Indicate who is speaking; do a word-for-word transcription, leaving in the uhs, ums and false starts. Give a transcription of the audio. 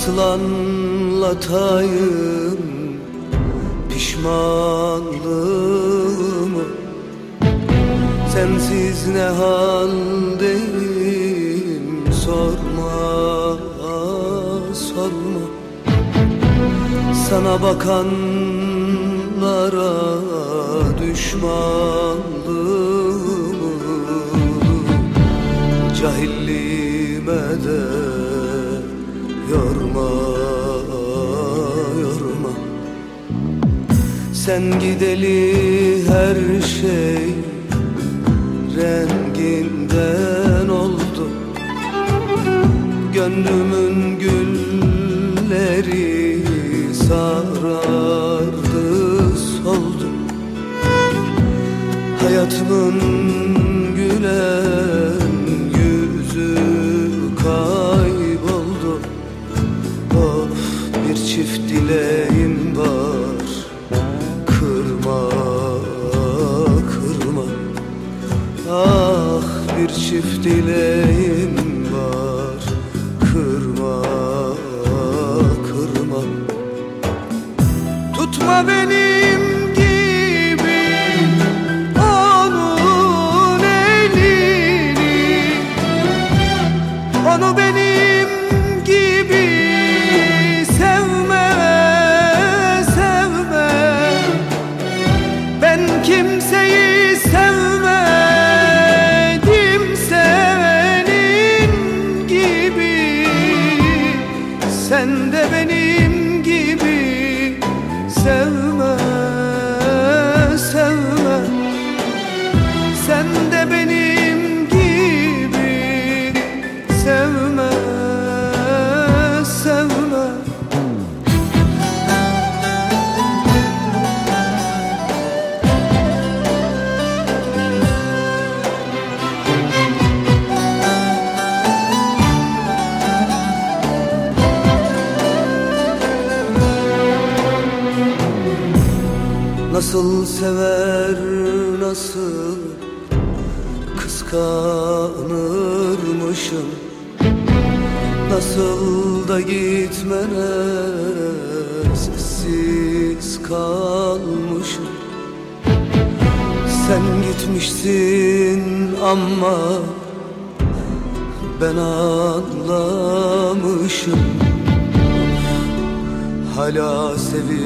Speaker 1: Nasıl anlatayım pişmanlığımı? Sensiz ne haldeyim sorma, sorma. Sana bakanlara düşmanlığımı, cahilliğime de yorma, yorma. Sen gideli her şey renginden oldu. Gönlümün gülleri sarardı, soldu. Hayatımın gülen yüzü kayboldu. Of, bir çift dileğim var, kırma, kırma. Ah, bir çift dileğim var, kırma, kırma. Tutma benim gibi onun elini, onu benim gibi sevme, sevme. Ben kimseyi sevmedim senin gibi. Sen de benim gibi sevme, sevme. Sen de benim gibi sevme, sevme. Nasıl sever, nasıl kıskanırmışım. Nasıl da gitmene sessiz kalmışım. Sen gitmişsin ama ben anlamışım. Hala seviyorum.